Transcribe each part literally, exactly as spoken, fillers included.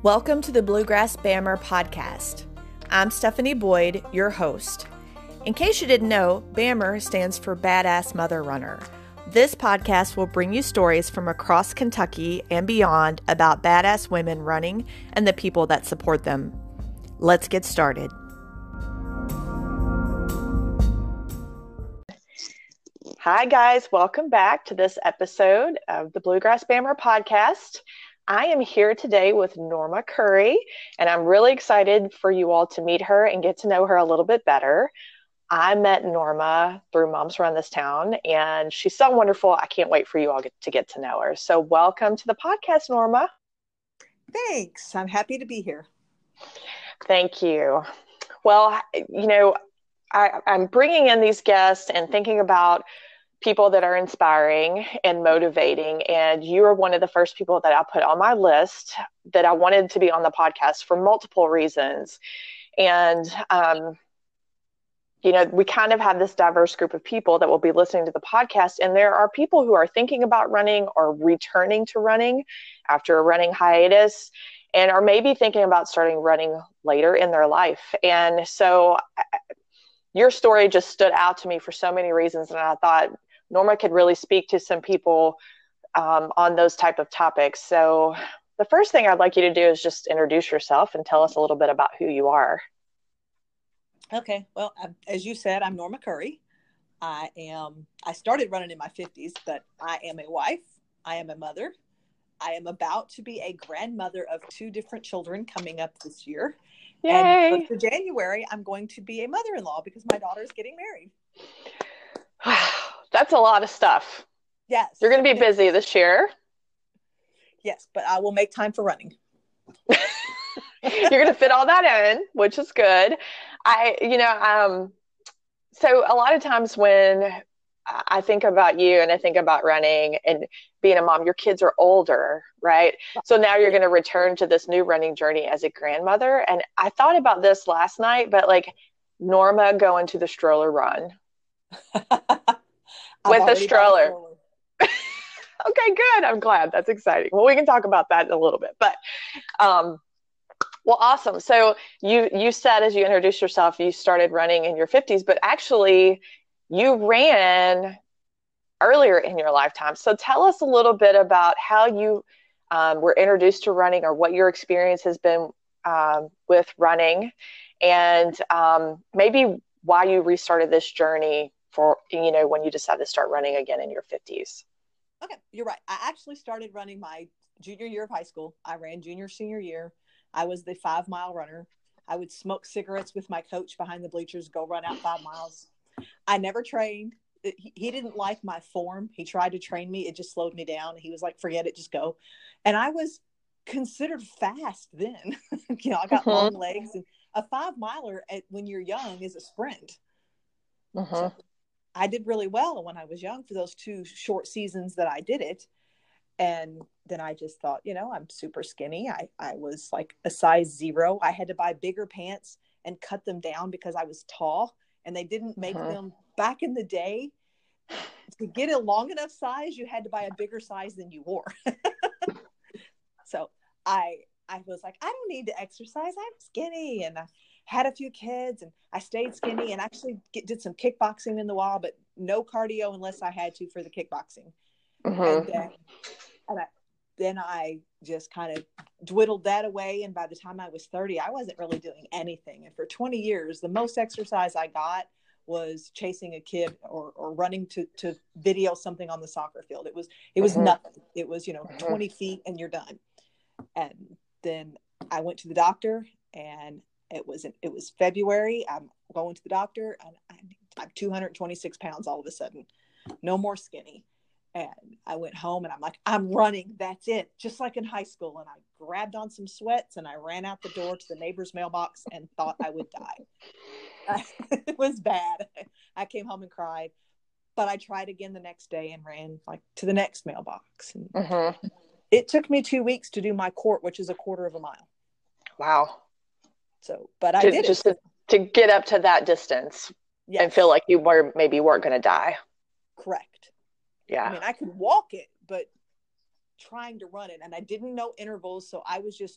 Welcome to the Bluegrass Bammer podcast. I'm Stephanie Boyd, your host. In case you didn't know, Bammer stands for Badass Mother Runner. This podcast will bring you stories from across Kentucky and beyond about badass women running and the people that support them. Let's get started. Hi guys, welcome back to this episode of the Bluegrass Bammer podcast. I am here today with Norma Curry, and I'm really excited for you all to meet her and get to know her a little bit better. I met Norma through Moms Run This Town, and she's so wonderful. I can't wait for you all get to get to know her. So welcome to the podcast, Norma. Thanks. I'm happy to be here. Thank you. Well, you know, I, I'm bringing in these guests and thinking about people that are inspiring and motivating. And you are one of the first people that I put on my list that I wanted to be on the podcast for multiple reasons. And, um, you know, we kind of have this diverse group of people that will be listening to the podcast. And there are people who are thinking about running or returning to running after a running hiatus, and are maybe thinking about starting running later in their life. And so your story just stood out to me for so many reasons. And I thought Norma could really speak to some people um, on those type of topics. So the first thing I'd like you to do is just introduce yourself and tell us a little bit about who you are. Okay. Well, as you said, I'm Norma Curry. I am, I started running in my fifties, but I am a wife. I am a mother. I am about to be a grandmother of two different children coming up this year. Yay. And for January, I'm going to be a mother-in-law because my daughter is getting married. That's a lot of stuff. Yes. You're going to be busy this year. Yes, but I will make time for running. You're going to fit all that in, which is good. I, you know, um, so a lot of times when I think about you and I think about running and being a mom, your kids are older, right? So now you're going to return to this new running journey as a grandmother. And I thought about this last night, but like Norma going to the stroller run with a stroller. Okay, good. I'm glad. That's exciting. Well, we can talk about that in a little bit, but, um, well, awesome. So you, you said, as you introduced yourself, you started running in your fifties, but actually you ran earlier in your lifetime. So tell us a little bit about how you um, were introduced to running, or what your experience has been um, with running, and um, maybe why you restarted this journey for, you know, when you decided to start running again in your fifties. Okay, you're right. I actually started running my junior year of high school. I ran junior, senior year. I was the five mile runner. I would smoke cigarettes with my coach behind the bleachers, go run out five miles. I never trained. He, he didn't like my form. He tried to train me. It just slowed me down. He was like, forget it, just go. And I was considered fast then. You know, I got mm-hmm. long legs, and a five miler at, when you're young is a sprint. Mm-hmm. So I did really well when I was young for those two short seasons that I did it. And then I just thought, you know, I'm super skinny. I, I was like a size zero. I had to buy bigger pants and cut them down because I was tall, and they didn't make uh-huh. them back in the day. To get a long enough size, you had to buy a bigger size than you wore. So I, I was like, I don't need to exercise. I'm skinny. And I had a few kids, and I stayed skinny, and actually get, did some kickboxing in the while, but no cardio unless I had to for the kickboxing. Uh-huh. And, then, and I, then I just kind of dwindled that away. And by the time I was thirty, I wasn't really doing anything. And for twenty years, the most exercise I got was chasing a kid or, or running to, to video something on the soccer field. It was, it was uh-huh. nothing. It was, you know, uh-huh. twenty feet and you're done. And then I went to the doctor, and it was, it was February. I'm going to the doctor, and I'm, I'm two hundred twenty-six pounds all of a sudden, no more skinny. And I went home, and I'm like, I'm running. That's it. Just like in high school. And I grabbed on some sweats, and I ran out the door to the neighbor's mailbox and thought I would die. It was bad. I came home and cried, but I tried again the next day and ran like to the next mailbox. And uh-huh. It took me two weeks to do my court, which is a quarter of a mile. Wow. So, but I to, did just it. To, to get up to that distance yes. and feel like you were maybe weren't going to die. Correct. Yeah. I mean, I could walk it, but trying to run it, and I didn't know intervals. So I was just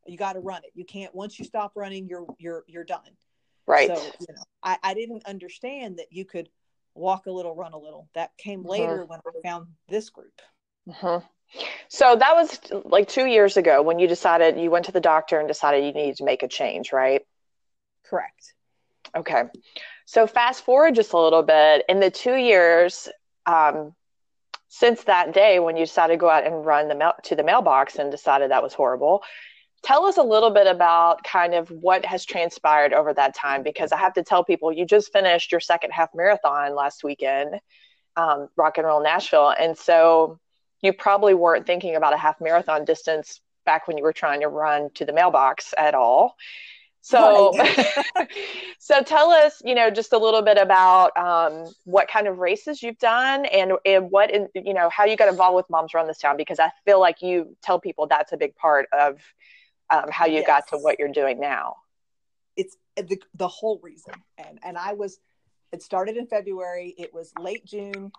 You got to run it. You can't, once you stop running, you're, you're, you're done. Right. So, you know, I, I didn't understand that you could walk a little, run a little. That came later mm-hmm. when I found this group. Mm-hmm. So that was like two years ago when you decided, you went to the doctor and decided you needed to make a change, right? Correct. Okay. So fast forward just a little bit. In the two years um, since that day when you decided to go out and run the mail to the mailbox and decided that was horrible, tell us a little bit about kind of what has transpired over that time, because I have to tell people you just finished your second half marathon last weekend, um, Rock and Roll Nashville. And so you probably weren't thinking about a half marathon distance back when you were trying to run to the mailbox at all. So, right. So tell us, you know, just a little bit about um, what kind of races you've done and, and what, in, you know, how you got involved with Moms Run This Town, because I feel like you tell people that's a big part of um, how you yes. got to what you're doing now. It's the, the whole reason. And, and I was, it started in February. It was late June.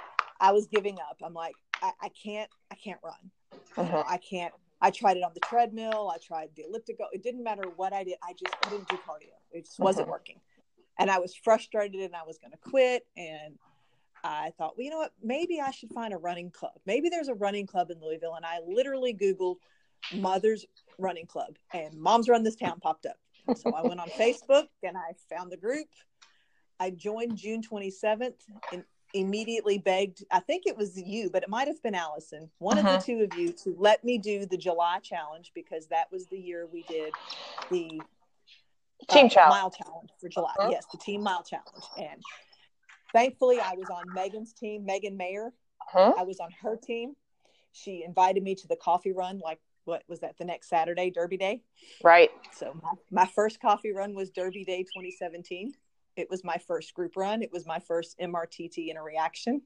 I was giving up. I'm like, I, I can't, I can't run. Mm-hmm. You know, I can't. I tried it on the treadmill. I tried the elliptical. It didn't matter what I did. I just I didn't do cardio. It just wasn't mm-hmm. working. And I was frustrated and I was going to quit. And I thought, well, you know what? Maybe I should find a running club. Maybe there's a running club in Louisville. And I literally Googled Mothers Running Club and Moms Run This Town popped up. And so I went on Facebook and I found the group. I joined June twenty-seventh and immediately begged, I think it was you, but it might have been Allison, one uh-huh. of the two of you, to let me do the July challenge, because that was the year we did the team uh, challenge. mile challenge for July. Uh-huh. Yes, the team mile challenge. And thankfully I was on Megan's team, Megan Mayer. Uh-huh. I was on her team. She invited me to the coffee run, like what was that, the next Saturday, Derby Day? Right. So my, my first coffee run was Derby Day twenty seventeen. It was my first group run. It was my first M R T T in a reaction.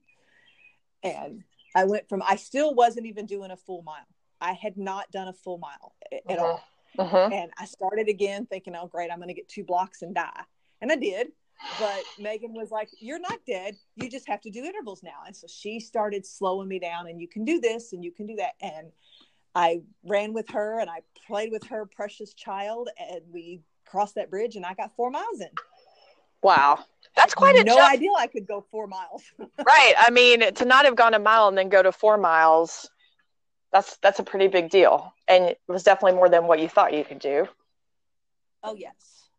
And I went from, I still wasn't even doing a full mile. I had not done a full mile at uh-huh. all. Uh-huh. And I started again thinking, oh, great, I'm going to get two blocks and die. And I did. But Megan was like, you're not dead. You just have to do intervals now. And so she started slowing me down, and you can do this and you can do that. And I ran with her and I played with her precious child, and we crossed that bridge and I got four miles in. Wow. That's quite a no jump. idea I could go four miles. Right. I mean, to not have gone a mile and then go to four miles, that's that's a pretty big deal. And it was definitely more than what you thought you could do. Oh, yes.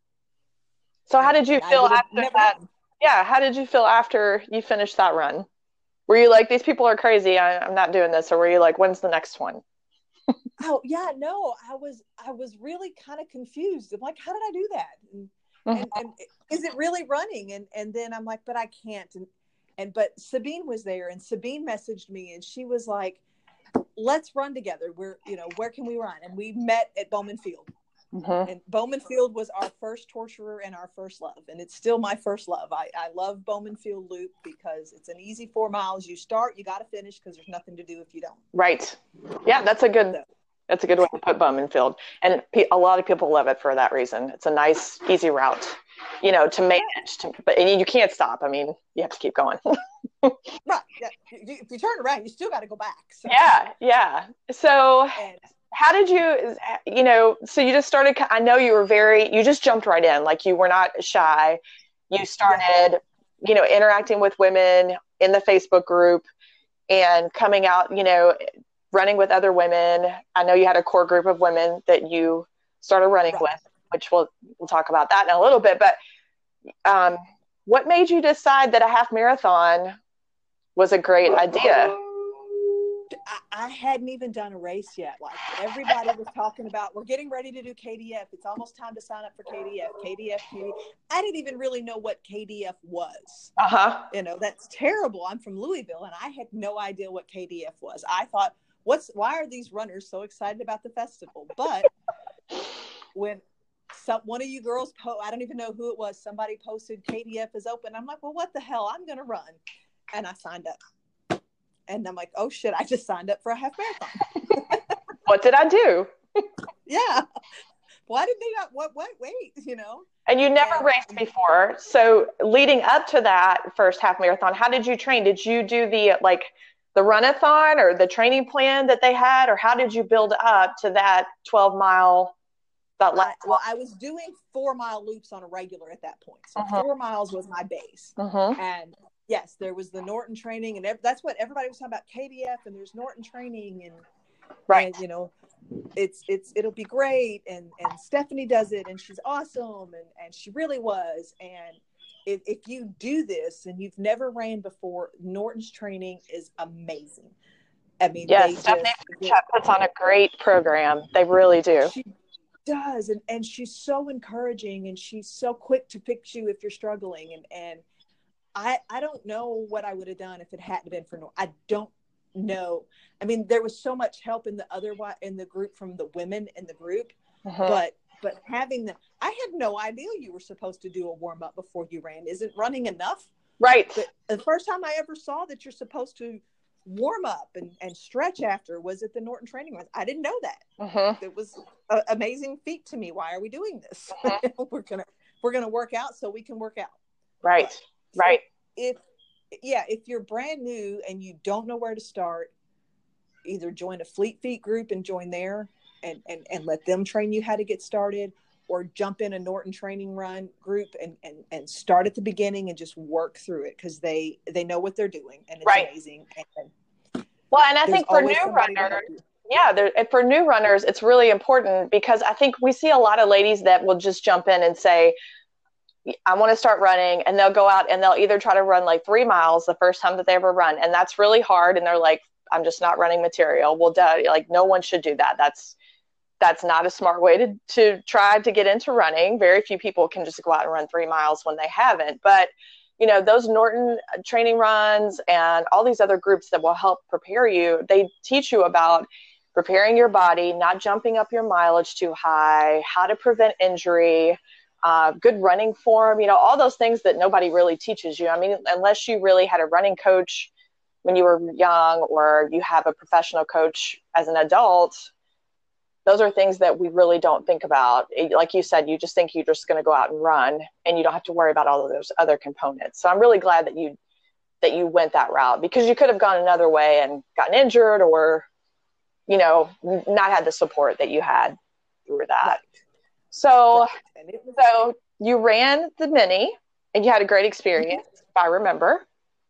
So how did you feel after that? Done. Yeah. How did you feel after you finished that run? Were you like, these people are crazy, I, I'm not doing this? Or were you like, when's the next one? Oh, yeah, no, I was, I was really kind of confused. I'm like, how did I do that? And, And, and is it really running? And and then I'm like, but I can't. And and but Sabine was there, and Sabine messaged me, and she was like, let's run together. We're, you know, where can we run? And we met at Bowman Field. Mm-hmm. And Bowman Field was our first torturer and our first love. And it's still my first love. I, I love Bowman Field Loop because it's an easy four miles. You start, you got to finish, because there's nothing to do if you don't. Right. Yeah, that's a good so, That's a good way to put Bowman Field. And a lot of people love it for that reason. It's a nice, easy route, you know, to manage. To, but and you can't stop. I mean, you have to keep going. Right. Yeah. If you turn around, you still got to go back. So. Yeah. Yeah. So and, how did you, you know, so you just started, I know you were very, you just jumped right in. Like you were not shy. You started, yeah. you know, interacting with women in the Facebook group and coming out, you know, running with other women. I know you had a core group of women that you started running right. with, which we'll we'll talk about that in a little bit. But um, what made you decide that a half marathon was a great idea? I, I hadn't even done a race yet. Like everybody was talking about, we're getting ready to do K D F. It's almost time to sign up for K D F. K D F, K D F. I didn't even really know what K D F was. Uh huh. You know, that's terrible. I'm from Louisville, and I had no idea what K D F was. I thought, What's why are these runners so excited about the festival? But when some one of you girls po I don't even know who it was, somebody posted K D F is open. I'm like, well, what the hell? I'm gonna run. And I signed up. And I'm like, oh shit, I just signed up for a half marathon. What did I do? Yeah. Why did they not what wait, wait, you know? And you never and, raced before. So leading up to that first half marathon, how did you train? Did you do the like the run-a-thon or the training plan that they had, or how did you build up to that twelve mile That I, last well, I was doing four mile loops on a regular at that point. So uh-huh. four miles was my base. Uh-huh. And yes, there was the Norton training, and ev- that's what everybody was talking about, K D F, and there's Norton training, and, Right. and, you know, it's, it's, it'll be great. And, and Stephanie does it, and she's awesome. And, and she really was. And if, if you do this and you've never ran before, Norton's training is amazing. I mean, Yes, they Stephanie just, puts on a great program. They really do. she does. And, and she's so encouraging, and she's so quick to fix you if you're struggling. And, and I, I don't know what I would have done if it hadn't been for Norton. I don't know. I mean, there was so much help in the other, in the group from the women in the group, Uh-huh. but, but having them, I had no idea you were supposed to do a warm up before you ran. Isn't running enough? Right. But the first time I ever saw that you're supposed to warm up and, and stretch after was at the Norton training runs. I didn't know that. Uh-huh. It was an amazing feat to me. Why are we doing this? Uh-huh. we're gonna we're gonna work out so we can work out. Right. But, Right. So if yeah, if you're brand new and you don't know where to start, either join a Fleet Feet group and join there and, and, and let them train you how to get started, or jump in a Norton training run group and, and, and start at the beginning and just work through it, because they, they know what they're doing, and it's right. amazing. And well, and I think for new runners, yeah, there, for new runners, it's really important, because I think we see a lot of ladies that will just jump in and say, I want to start running, and they'll go out and they'll either try to run like three miles the first time that they ever run. And that's really hard. And they're like, I'm just not running material. Well, duh, like no one should do that. That's, that's not a smart way to, to try to get into running. Very few people can just go out and run three miles when they haven't. But, you know, those Norton training runs and all these other groups that will help prepare you, they teach you about preparing your body, not jumping up your mileage too high, how to prevent injury, uh, good running form, you know, all those things that nobody really teaches you. I mean, unless you really had a running coach when you were young, or you have a professional coach as an adult, those are things that we really don't think about. Like you said, you just think you're just going to go out and run, and you don't have to worry about all of those other components. So I'm really glad that you, that you went that route, because you could have gone another way and gotten injured, or, you know, not had the support that you had through that. Right. So, right. Was- so you ran the mini, and you had a great experience, mm-hmm. if I remember.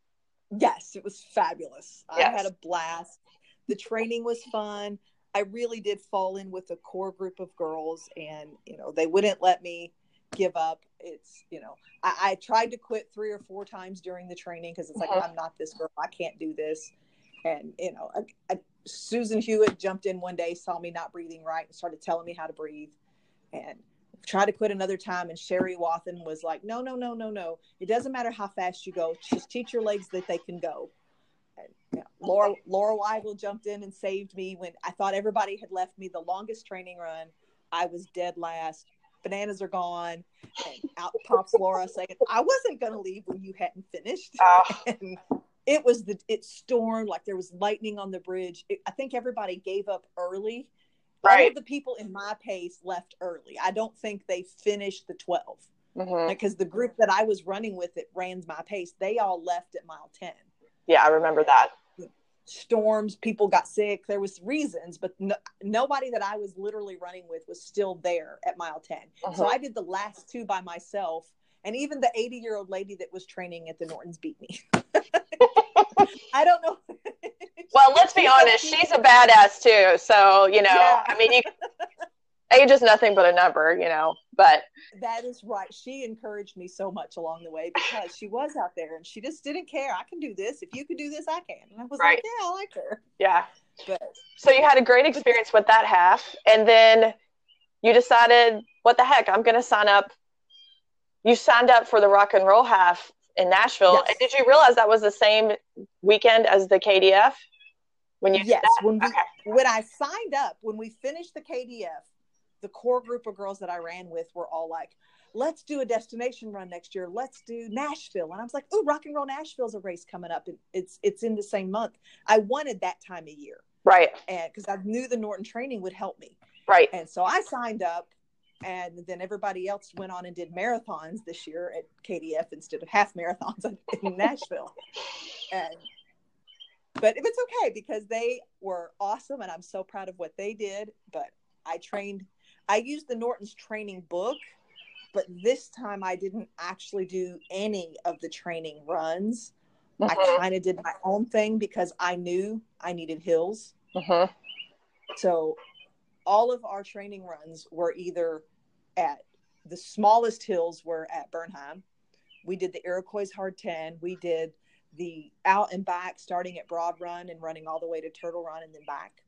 Yes, it was fabulous. Yes. I had a blast. The training was fun. I really did fall in with a core group of girls, and, you know, they wouldn't let me give up. It's, you know, I, I tried to quit three or four times during the training, because it's like, mm-hmm. I'm not this girl. I can't do this. And, you know, I, I, Susan Hewitt jumped in one day, saw me not breathing right, and started telling me how to breathe, and tried to quit another time. And Sherry Wathen was like, no, no, no, no, no. It doesn't matter how fast you go. Just teach your legs that they can go. And, you know, Laura, Laura Weigel jumped in and saved me when I thought everybody had left me. The longest training run, I was dead last. Bananas are gone. And out pops Laura saying, I wasn't going to leave when you hadn't finished. Oh. And it was the, it stormed like there was lightning on the bridge. It, I think everybody gave up early. Right. All of the people in my pace left early. I don't think they finished the twelve, mm-hmm. because the group that I was running with that ran my pace, they all left at mile ten. Yeah, I remember that. Storms, people got sick. There was reasons, but no, nobody that I was literally running with was still there at mile ten. Uh-huh. So I did the last two by myself. And even the eighty-year-old lady that was training at the Nortons beat me. I don't know. Well, let's be honest. She's a badass too. So, you know, yeah. I mean, you, age is nothing but a number, you know, but. That is right. She encouraged me so much along the way, because she was out there and she just didn't care. I can do this. If you can do this, I can. And I was right. like, yeah, I like her. Yeah. But so you had a great experience with that half. And then you decided, what the heck, I'm going to sign up. You signed up for the rock and roll half in Nashville. Yes. And did you realize that was the same weekend as the K D F? When you yes, when we okay. when I signed up, when we finished the K D F, the core group of girls that I ran with were all like, let's do a destination run next year. Let's do Nashville. And I was like, oh, Rock and Roll Nashville's a race coming up. And it's it's in the same month. I wanted that time of year. Right. And because I knew the Norton training would help me. Right. And so I signed up, and then everybody else went on and did marathons this year at K D F instead of half marathons in Nashville. And But it's okay, because they were awesome, and I'm so proud of what they did. But I trained, I used the Norton's training book, but this time I didn't actually do any of the training runs. Mm-hmm. I kind of did my own thing because I knew I needed hills. Mm-hmm. So all of our training runs were either at the smallest hills were at Bernheim. We did the Iroquois Hard ten. We did the out and back, starting at Broad Run and running all the way to Turtle Run and then back.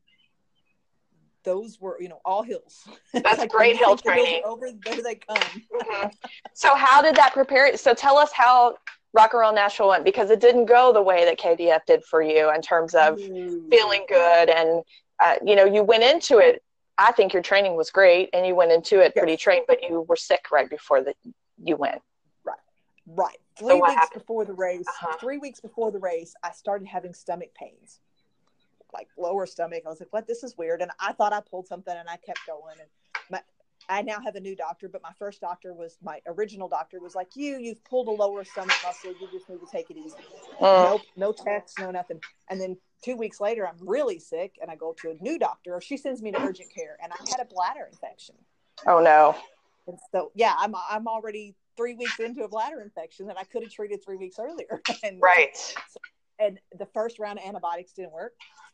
Those were, you know, all hills. That's like great hill training. Over there they come. Mm-hmm. So how did that prepare? So tell us how Rock and Roll Nashville went, because it didn't go the way that K D F did for you in terms of mm. feeling good. And, uh, you know, you went into it, I think your training was great and you went into it yes. pretty trained, but you were sick right before the, you went. Right. Right. Three so weeks happened? before the race, uh-huh. three weeks before the race, I started having stomach pains. Like lower stomach. I was like, what? This is weird. And I thought I pulled something and I kept going. And my, I now have a new doctor, but my first doctor was my original doctor was like, you, you've pulled a lower stomach muscle. You just need to take it easy. Mm. No, no tests, no nothing. And then two weeks later, I'm really sick and I go to a new doctor. She sends me to urgent care and I had a bladder infection. Oh no. And so, yeah, I'm, I'm already three weeks into a bladder infection that I could have treated three weeks earlier. and, right. So, and the first round of antibiotics didn't work.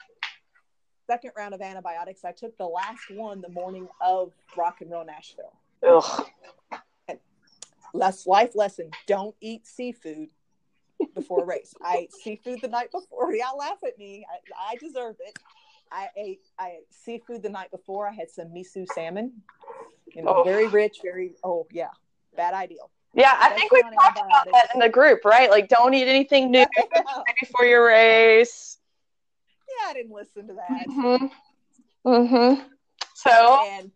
Second round of antibiotics, I took the last one the morning of Rock and Roll Nashville. Ugh. And less life lesson: don't eat seafood before a race. I ate seafood the night before. Y'all laugh at me. I, I deserve it. I ate I ate seafood the night before. I had some miso salmon. You know, oh. very rich, very oh yeah, bad idea. Yeah, I think we talked about that in the group, right? Like, don't eat anything new before your race. Yeah, I didn't listen to that. Mm-hmm. Mm-hmm. So, and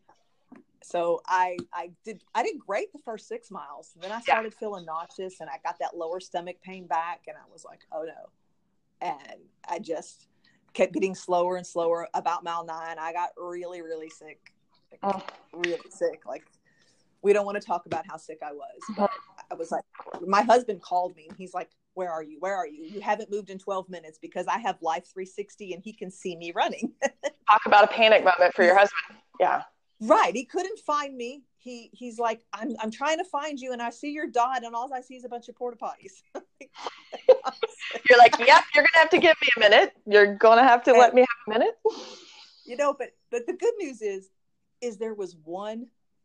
so I, I did, I did great the first six miles. Then I started yeah. feeling nauseous, and I got that lower stomach pain back, and I was like, oh no. And I just kept getting slower and slower. About mile nine, I got really, really sick, like, oh. really sick. Like, we don't want to talk about how sick I was, but I was like, my husband called me, and he's like, where are you? Where are you? You haven't moved in twelve minutes, because I have Life three sixty and he can see me running. Talk about a panic moment for your husband. Yeah. Right. He couldn't find me. He he's like, I'm I'm trying to find you, and I see your dot, and all I see is a bunch of porta potties. You're like, yep, you're gonna have to give me a minute. You're gonna have to and, let me have a minute. You know, but but the good news is, is there was one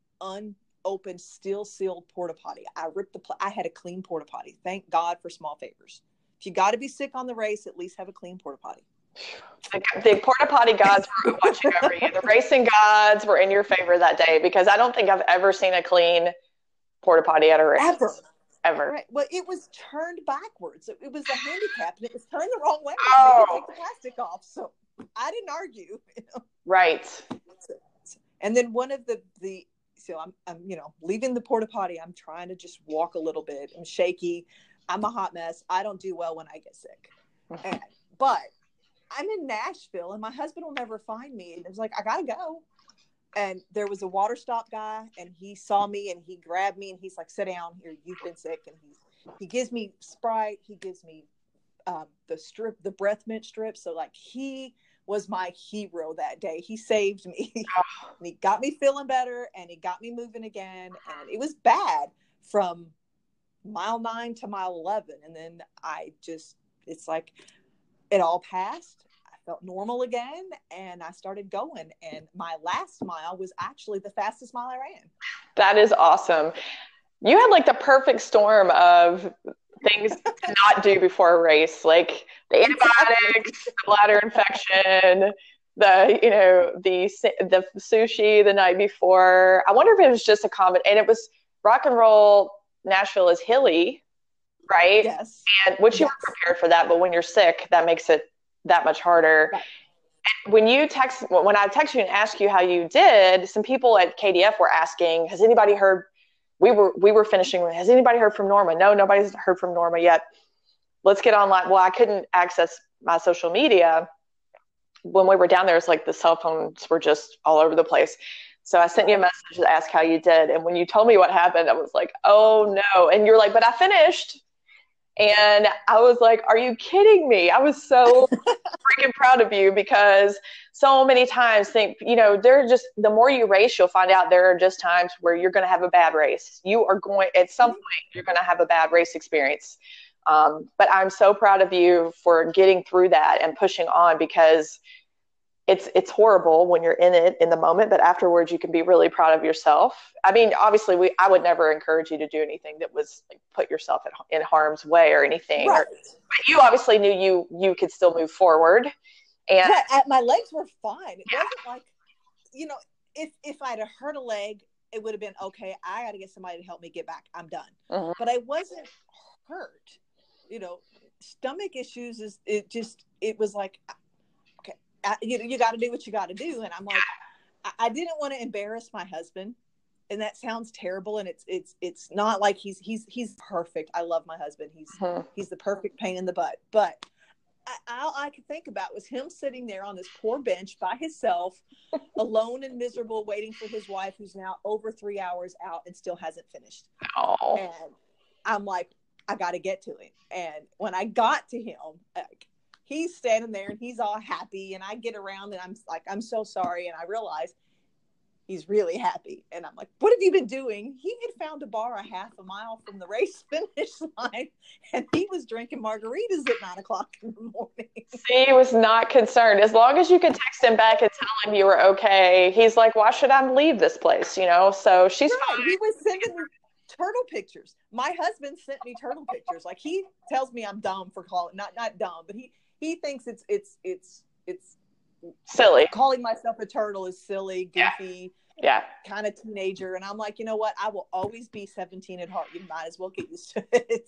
un open, still sealed porta potty. I ripped the, pl- I had a clean porta potty. Thank God for small favors. If you got to be sick on the race, at least have a clean porta potty. The, the porta potty gods were watching over you. The racing gods were in your favor that day, because I don't think I've ever seen a clean porta potty at a race. Ever. Ever. Right. Well, it was turned backwards. It, it was a handicap, and it was turned the wrong way. Oh. They take the plastic off. So I didn't argue. You know? Right. So, and then one of the, the, So I'm, I'm, you know, leaving the porta potty. I'm trying to just walk a little bit. I'm shaky. I'm a hot mess. I don't do well when I get sick. And, but I'm in Nashville, and my husband will never find me. And it's like, I gotta go. And there was a water stop guy, and he saw me, and he grabbed me, and he's like, "Sit down here. You've been sick." And he he gives me Sprite. He gives me um, the strip, the breath mint strip. So like he was my hero that day. He saved me. And he got me feeling better, and he got me moving again. And it was bad from mile nine to mile eleven. And then I just, it's like it all passed. I felt normal again, and I started going. And my last mile was actually the fastest mile I ran. That is awesome. You had like the perfect storm of things to not do before a race, like the antibiotics, the bladder infection, the, you know, the the sushi the night before. I wonder if it was just a common, and it was Rock and Roll Nashville is hilly, right? Yes. And which you yes. were prepared for that, but when you're sick, that makes it that much harder. Right. When you text, when I texted you and asked you how you did, some people at K D F were asking, has anybody heard? We were we were finishing. Has anybody heard from Norma? No, nobody's heard from Norma yet. Let's get online. Well, I couldn't access my social media when we were down there. It's like the cell phones were just all over the place. So I sent you a message to ask how you did. And when you told me what happened, I was like, oh no. And you're like, but I finished. And I was like, are you kidding me? I was so freaking proud of you, because so many times think, you know, they're just, the more you race, you'll find out there are just times where you're going to have a bad race. You are going, at some point, you're going to have a bad race experience. Um, but I'm so proud of you for getting through that and pushing on, because it's it's horrible when you're in it in the moment, but afterwards you can be really proud of yourself. I mean, obviously, we I would never encourage you to do anything that was like put yourself in, in harm's way or anything. Right. Or, but you obviously knew you you could still move forward. And right. My legs were fine. It yeah. wasn't like, you know, if if I'd have hurt a leg, it would have been okay. I got to get somebody to help me get back. I'm done. Mm-hmm. But I wasn't hurt. You know, stomach issues is it just it was like. I, you know, you got to do what you got to do. And I'm like, I, I didn't want to embarrass my husband. And that sounds terrible. And it's, it's, it's not like he's, he's, he's perfect. I love my husband. He's, uh-huh. he's the perfect pain in the butt. But I, all I could think about was him sitting there on this poor bench by himself, alone and miserable, waiting for his wife, who's now over three hours out and still hasn't finished. Oh. And I'm like, I got to get to him. And when I got to him, like, he's standing there and he's all happy, and I get around and I'm like, I'm so sorry. And I realize he's really happy. And I'm like, what have you been doing? He had found a bar a half a mile from the race finish line, and he was drinking margaritas at nine o'clock in the morning. See, he was not concerned. As long as you could text him back and tell him you were okay, he's like, why should I leave this place? You know, so she's right. fine. He was sending me turtle pictures. My husband sent me turtle pictures. Like, he tells me I'm dumb for calling, not, not dumb, but he, He thinks it's it's it's it's silly. Calling myself a turtle is silly, goofy, yeah, yeah. kind of teenager. And I'm like, you know what? I will always be seventeen at heart. You might as well get used to it.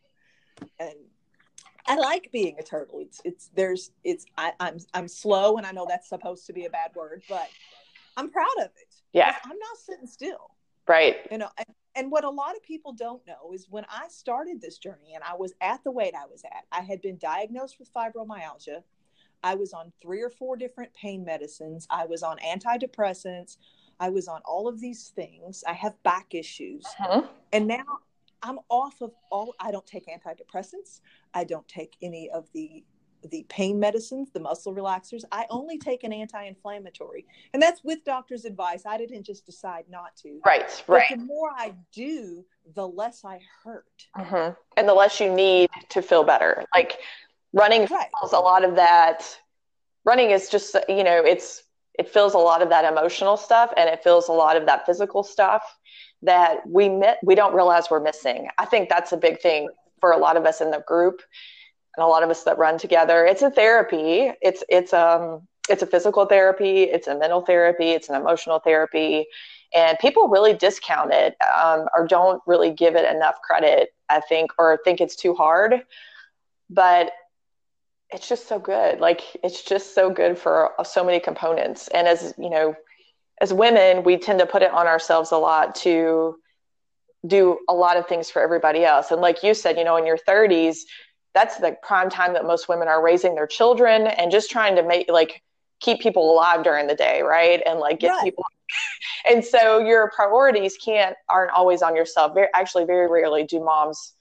And I like being a turtle. It's it's there's it's I, I'm I'm slow, and I know that's supposed to be a bad word, but I'm proud of it. Yeah, I'm not sitting still. Right. You know. And, And what a lot of people don't know is when I started this journey and I was at the weight I was at, I had been diagnosed with fibromyalgia. I was on three or four different pain medicines. I was on antidepressants. I was on all of these things. I have back issues. Uh-huh. And now I'm off of all, I don't take antidepressants. I don't take any of the the pain medicines, the muscle relaxers. I only take an anti-inflammatory, and that's with doctor's advice. I didn't just decide not to. Right, but right. The more I do, the less I hurt. Mm-hmm. And the less you need to feel better. Like running right. feels a lot of that. Running is just, you know, it's, it feels a lot of that emotional stuff, and it feels a lot of that physical stuff that we mit- we don't realize we're missing. I think that's a big thing for a lot of us in the group. And a lot of us that run together. It's a therapy. It's it's um it's a physical therapy. It's a mental therapy. It's an emotional therapy, and people really discount it um, or don't really give it enough credit, I think, or think it's too hard. But it's just so good. Like, it's just so good for so many components. And as you know, as women, we tend to put it on ourselves a lot to do a lot of things for everybody else. And like you said, you know, in your thirties. That's the prime time that most women are raising their children and just trying to make, like, keep people alive during the day, right? And like get right. people. And so your priorities can't aren't always on yourself. Very, actually, very rarely do moms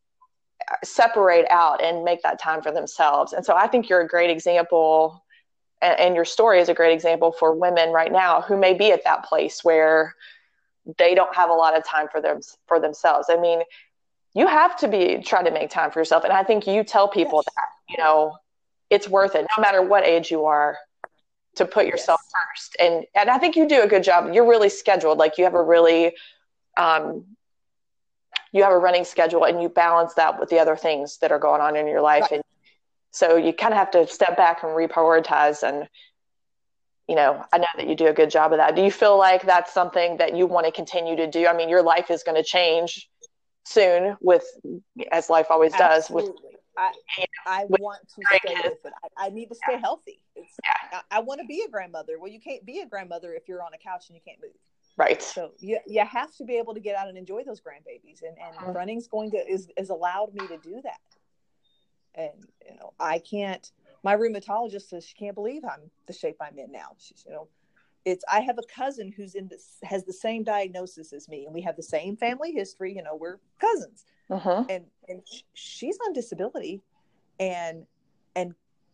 separate out and make that time for themselves. And so I think you're a great example, and, and your story is a great example for women right now who may be at that place where they don't have a lot of time for them for themselves. I mean, you have to be trying to make time for yourself. And I think you tell people yes. that, you know, it's worth it no matter what age you are to put yourself yes. first. And, and I think you do a good job. You're really scheduled. Like you have a really, um, you have a running schedule, and you balance that with the other things that are going on in your life. Right. And so you kind of have to step back and reprioritize. And, you know, I know that you do a good job of that. Do you feel like that's something that you want to continue to do? I mean, your life is going to change soon with, as life always does. Absolutely. With, I, I with want to stay with it. I, I need to stay yeah. healthy. It's, yeah. I, I want to be a grandmother. Well, you can't be a grandmother if you're on a couch and you can't move. Right. So you, you have to be able to get out and enjoy those grandbabies. And, and mm-hmm. running's going to, is, is allowed me to do that. And, you know, I can't, my rheumatologist says she can't believe I'm the shape I'm in now. She's, you know, It's, I have a cousin who's in this, has the same diagnosis as me, and we have the same family history. You know, we're cousins, uh-huh. and and she's on disability, and and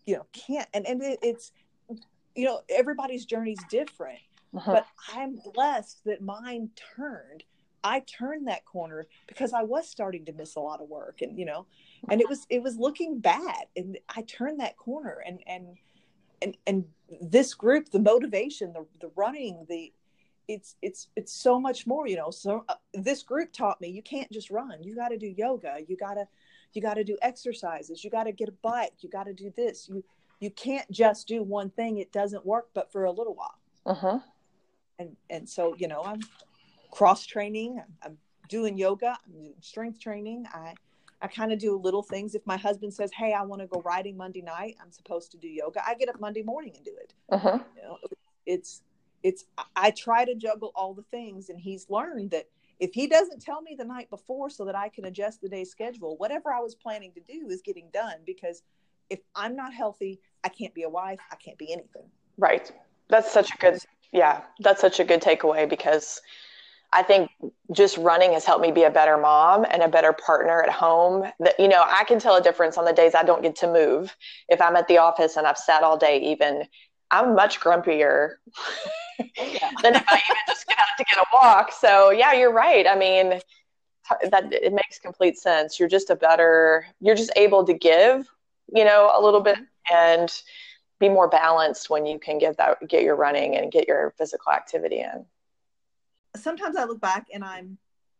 you know, can't, and, and it, it's, you know, everybody's journey's different, uh-huh. but I'm blessed that mine turned. I turned that corner because I was starting to miss a lot of work, and, you know, and it was, it was looking bad. And I turned that corner, and, and, and, and this group, the motivation, the, the running, the, it's, it's, it's so much more, you know. So uh, this group taught me, you can't just run. You got to do yoga. You got to, you got to do exercises. You got to get a bike. You got to do this. You, you can't just do one thing. It doesn't work, but for a little while. Uh-huh. And, and so, you know, I'm cross training. I'm, I'm doing yoga. I'm doing strength training. I, I kind of do little things. If my husband says, hey, I want to go riding Monday night, I'm supposed to do yoga. I get up Monday morning and do it. Uh-huh. You know, it's, it's, I try to juggle all the things, and he's learned that if he doesn't tell me the night before so that I can adjust the day's schedule, whatever I was planning to do is getting done, because if I'm not healthy, I can't be a wife. I can't be anything. Right. That's such a good, yeah, that's such a good takeaway, because I think just running has helped me be a better mom and a better partner at home. That, you know, I can tell a difference on the days I don't get to move. If I'm at the office and I've sat all day, even, I'm much grumpier Yeah. than if I even just get out to get a walk. So yeah, you're right. I mean, that it makes complete sense. You're just a better, you're just able to give, you know, a little bit, and be more balanced when you can get that, get your running and get your physical activity in. Sometimes I look back and I'm,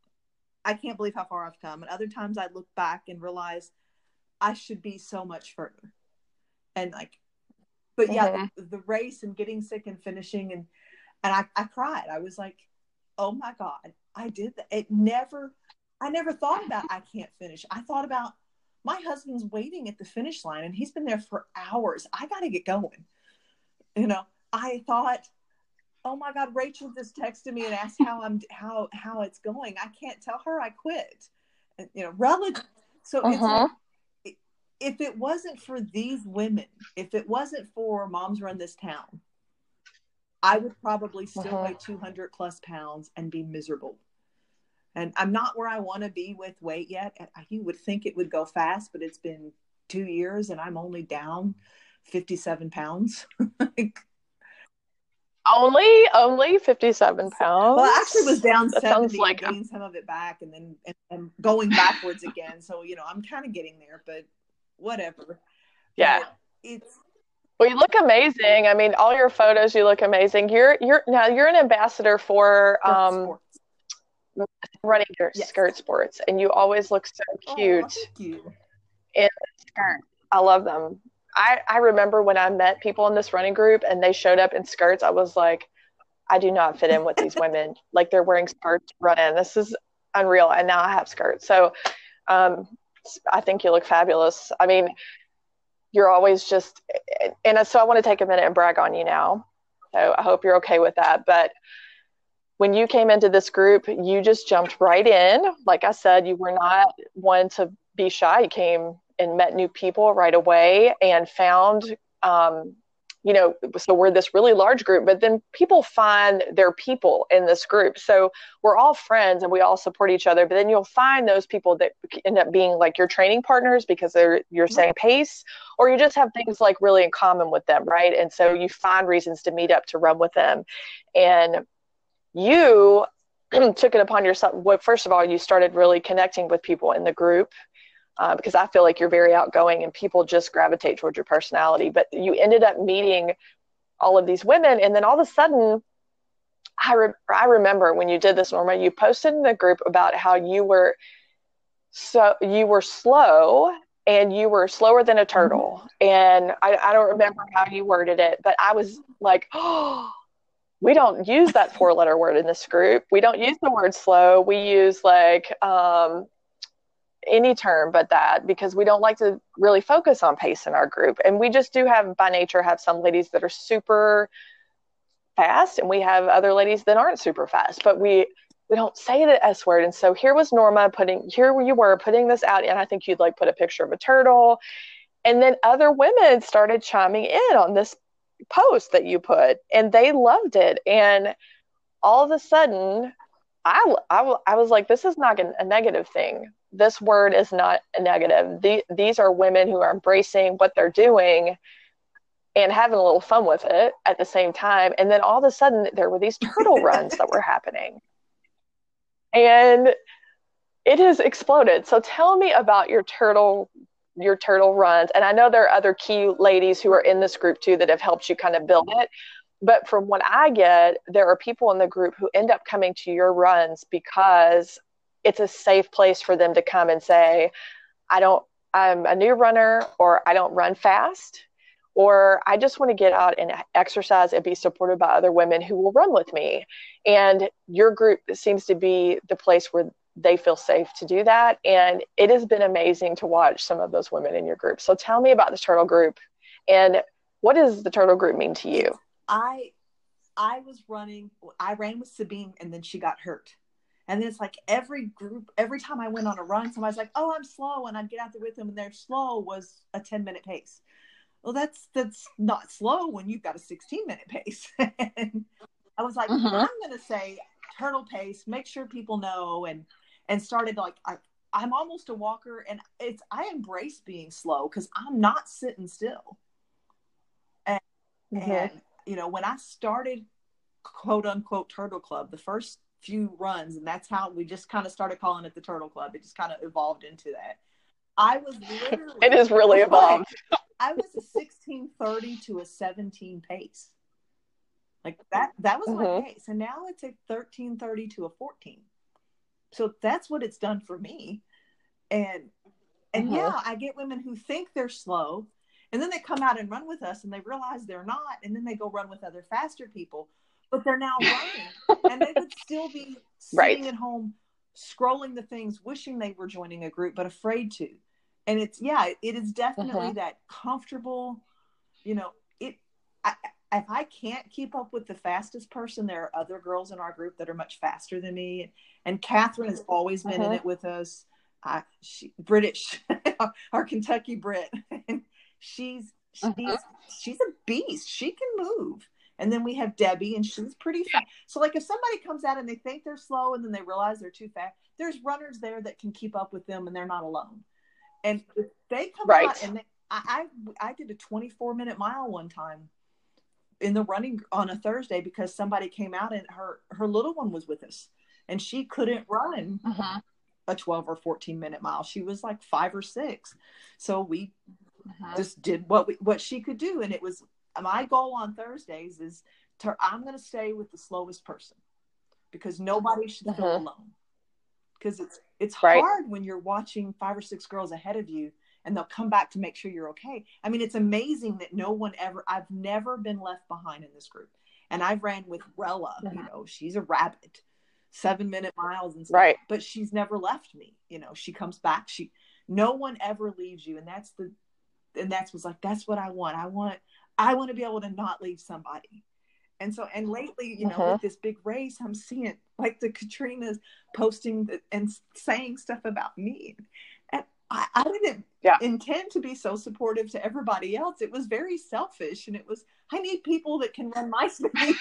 I can't believe how far I've come. And other times I look back and realize I should be so much further. And like, but yeah, mm-hmm. the, the race and getting sick and finishing, and, and I, I cried. I was like, oh my God, I did that. It never, I never thought about, I can't finish. I thought about, my husband's waiting at the finish line and he's been there for hours. I got to get going. You know, I thought, oh my God, Rachel just texted me and asked how I'm, how, how it's going. I can't tell her I quit. And, you know, relative. So uh-huh. it's like, if it wasn't for these women, if it wasn't for Moms Run This Town, I would probably still uh-huh. weigh two hundred plus pounds and be miserable. And I'm not where I want to be with weight yet. You would think it would go fast, but it's been two years and I'm only down fifty-seven pounds. like, only, only fifty-seven pounds? Well, I actually was down that seventy like and gained some of it back, and then and, and going backwards again. So, you know, I'm kind of getting there, but whatever. Yeah. But it's, well, you look amazing. I mean, all your photos, you look amazing. You're, you're now you're an ambassador for, um, running your yes. skirt sports, and you always look so cute. Oh, thank you. In the skirt. I love them. I, I remember when I met people in this running group and they showed up in skirts, I was like, I do not fit in with these women. Like, they're wearing skirts to run in. This is unreal. And now I have skirts. So um, I think you look fabulous. I mean, you're always just, and so I want to take a minute and brag on you now. So I hope you're okay with that. But when you came into this group, you just jumped right in. Like I said, you were not one to be shy. You came and met new people right away and found, um, you know, so we're this really large group, but then people find their people in this group. So we're all friends and we all support each other, but then you'll find those people that end up being like your training partners because they're your same pace, or you just have things like really in common with them, right? And so you find reasons to meet up to run with them. And you took it upon yourself. Well, first of all, you started really connecting with people in the group. Uh, because I feel like you're very outgoing and people just gravitate towards your personality. But you ended up meeting all of these women. And then all of a sudden, I, re- I remember when you did this, Norma, you posted in the group about how you were so you were slow and you were slower than a turtle. Mm-hmm. And I, I don't remember how you worded it, but I was like, oh, we don't use that four letter word in this group. We don't use the word slow. We use like, um, any term but that, because we don't like to really focus on pace in our group. And we just do have, by nature, have some ladies that are super fast and we have other ladies that aren't super fast, but we we don't say the S word. And so here was Norma putting, here you were putting this out, and I think you'd like put a picture of a turtle, and then other women started chiming in on this post that you put and they loved it. And all of a sudden I, I, I was like, this is not a negative thing. this word is not a negative. The, these are women who are embracing what they're doing and having a little fun with it at the same time. And then all of a sudden there were these turtle runs that were happening. And it has exploded. So tell me about your turtle your turtle runs. And I know there are other key ladies who are in this group too that have helped you kind of build it. But from what I get, there are people in the group who end up coming to your runs because it's a safe place for them to come and say, I don't, I'm a new runner, or I don't run fast, or I just want to get out and exercise and be supported by other women who will run with me. And your group seems to be the place where they feel safe to do that. And it has been amazing to watch some of those women in your group. So tell me about the turtle group, and what does the turtle group mean to you? I, I was running, I ran with Sabine, and then she got hurt. And then it's like every group, every time I went on a run, somebody's like, oh, I'm slow. And I'd get out there with them, and their slow was a ten minute pace. Well, that's, that's not slow when you've got a sixteen minute pace. And I was like, mm-hmm. I'm going to say turtle pace, make sure people know. And, and started like, I, I'm almost a walker, and it's, I embrace being slow because I'm not sitting still. And, mm-hmm. and, you know, when I started quote unquote Turtle Club, the first few runs, and that's how we just kind of started calling it the Turtle Club. It just kind of evolved into that. I was literally, it is really evolved. I was a sixteen thirty to a seventeen pace. Like that, that was mm-hmm. my pace. And now it's a thirteen thirty to a fourteen. So that's what it's done for me. And, and mm-hmm. yeah, I get women who think they're slow, and then they come out and run with us and they realize they're not. And then they go run with other faster people, but they're now running, and they would still be sitting right. at home, scrolling the things, wishing they were joining a group, but afraid to. And it's, yeah, it is definitely uh-huh. that comfortable, you know, it, I, if I can't keep up with the fastest person, there are other girls in our group that are much faster than me. And Catherine has always been uh-huh. in it with us. I, she, British, our Kentucky Brit. And she's, she's, uh-huh. she's a beast. She can move. And then we have Debbie, and she's pretty fast. So like if somebody comes out and they think they're slow and then they realize they're too fast, there's runners there that can keep up with them, and they're not alone. And if they come right. out and they, I, I, I did a twenty-four minute mile one time in the running on a Thursday because somebody came out and her, her little one was with us, and she couldn't run uh-huh. a twelve or fourteen minute mile. She was like five or six. So we uh-huh. just did what we, what she could do. And it was, my goal on Thursdays is to, I'm going to stay with the slowest person, because nobody should uh-huh. feel alone. Because it's, it's right. hard when you're watching five or six girls ahead of you, and they'll come back to make sure you're okay. I mean, it's amazing that no one ever, I've never been left behind in this group. And I've ran with Rella, uh-huh. you know, she's a rabbit, seven minute miles and stuff, right. but she's never left me. You know, she comes back, she, no one ever leaves you. And that's the, and that's was like, that's what I want. I want, I want to be able to not leave somebody. And so, and lately, you know, uh-huh. with this big race, I'm seeing like the Katrina's posting the, and saying stuff about me. And I, I didn't yeah. intend to be so supportive to everybody else. It was very selfish. And it was, I need people that can run my speed.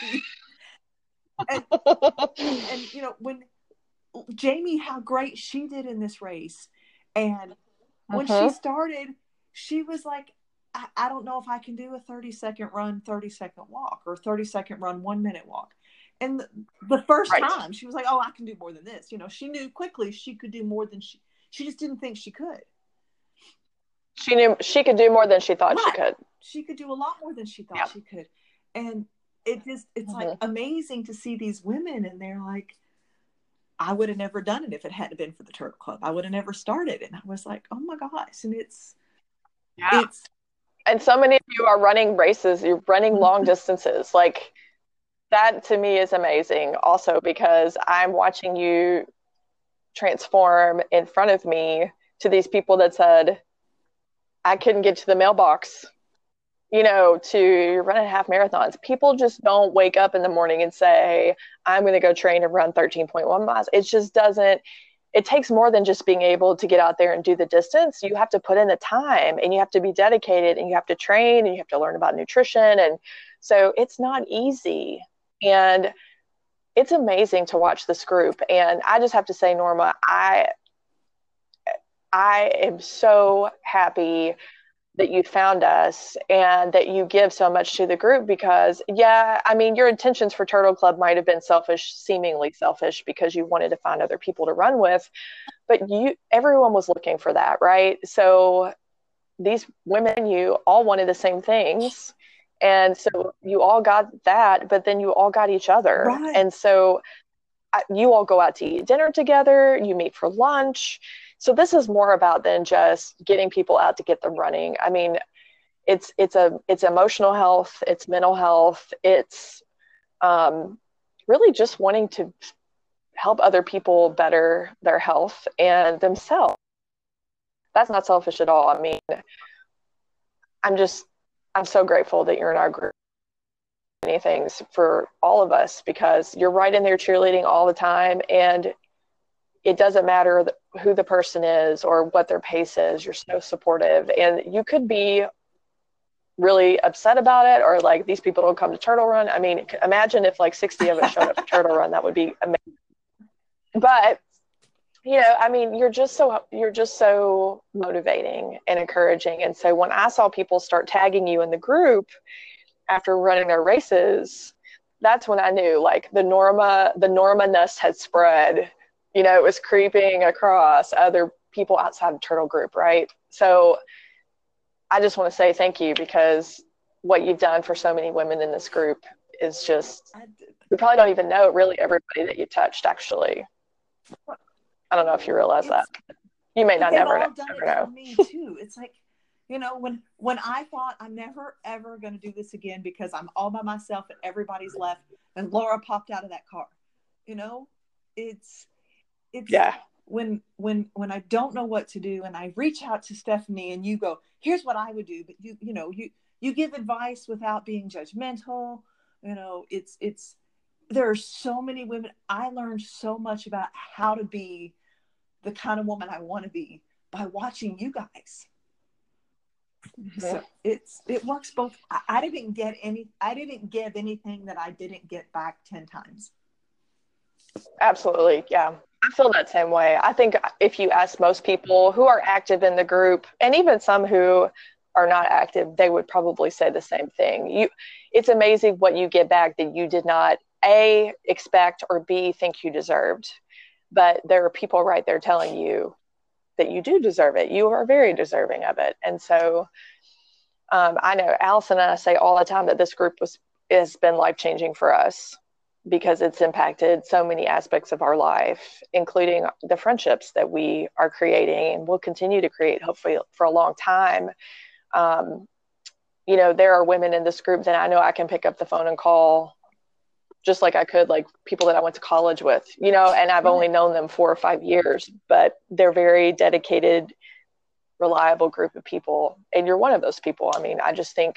and, and, you know, when Jamie, how great she did in this race. And when uh-huh. she started, she was like, I, I don't know if I can do a thirty second run, thirty second walk, or thirty second run, one minute walk. And the, the first right. time she was like, oh, I can do more than this. You know, she knew quickly she could do more than she, she just didn't think she could. She knew she could do more than she thought right. she could. She could do a lot more than she thought yeah. she could. And it just, it's mm-hmm. like amazing to see these women, and they're like, I would have never done it if it hadn't been for the Turtle Club. I would have never started. And I was like, oh my gosh. And it's, yeah. it's, and so many of you are running races, you're running long distances. Like, that to me is amazing also, because I'm watching you transform in front of me to these people that said, I couldn't get to the mailbox, you know, to running half marathons. People just don't wake up in the morning and say, I'm going to go train and run thirteen point one miles. It just doesn't. It takes more than just being able to get out there and do the distance. You have to put in the time, and you have to be dedicated, and you have to train, and you have to learn about nutrition. And so it's not easy. And it's amazing to watch this group. And I just have to say, Norma, I, I am so happy that you found us and that you give so much to the group because, yeah, I mean, your intentions for Turtle Club might have been selfish, seemingly selfish, because you wanted to find other people to run with, but you, everyone was looking for that, right? So these women, you all wanted the same things. And so you all got that, but then you all got each other. Right. And so you all go out to eat dinner together, you meet for lunch. So this is more about than just getting people out to get them running. I mean, it's it's a it's emotional health, it's mental health, it's um, really just wanting to help other people better their health and themselves. That's not selfish at all. I mean, I'm just I'm so grateful that you're in our group. Many things for all of us because you're right in there cheerleading all the time, and it doesn't matter who the person is or what their pace is. You're so supportive, and you could be really upset about it or like these people don't come to Turtle Run. I mean, imagine if like sixty of us showed up for Turtle Run. That would be amazing. But you know, I mean, you're just so you're just so motivating and encouraging. And so when I saw people start tagging you in the group after running their races, that's when I knew like the Norma, the Norma-ness had spread. You know, it was creeping across other people outside of Turtle Group, right? So I just want to say thank you because what you've done for so many women in this group is just, we probably don't even know really everybody that you touched, actually. I don't know if you realize it's, that. You may not never, all done never it know. For me too. It's like, you know, when, when I thought I'm never, ever going to do this again because I'm all by myself and everybody's left and Laura popped out of that car, you know, it's, it's yeah. when, when, when I don't know what to do and I reach out to Stephanie and you go, here's what I would do. But you, you know, you, you give advice without being judgmental. You know, it's, it's, there are so many women. I learned so much about how to be the kind of woman I want to be by watching you guys. Mm-hmm. So it's, it works both. I, I didn't get any, I didn't give anything that I didn't get back ten times. Absolutely. Yeah. I feel that same way. I think if you ask most people who are active in the group and even some who are not active, they would probably say the same thing. You, it's amazing what you get back that you did not A, expect or B, think you deserved. But there are people right there telling you that you do deserve it. You are very deserving of it. And so um, I know Allison and I say all the time that this group was has been life-changing for us because it's impacted so many aspects of our life, including the friendships that we are creating and will continue to create, hopefully, for a long time. Um, you know, there are women in this group that I know I can pick up the phone and call just like I could, like people that I went to college with, you know, and I've only known them four or five years, but they're very dedicated, reliable group of people. And you're one of those people. I mean, I just think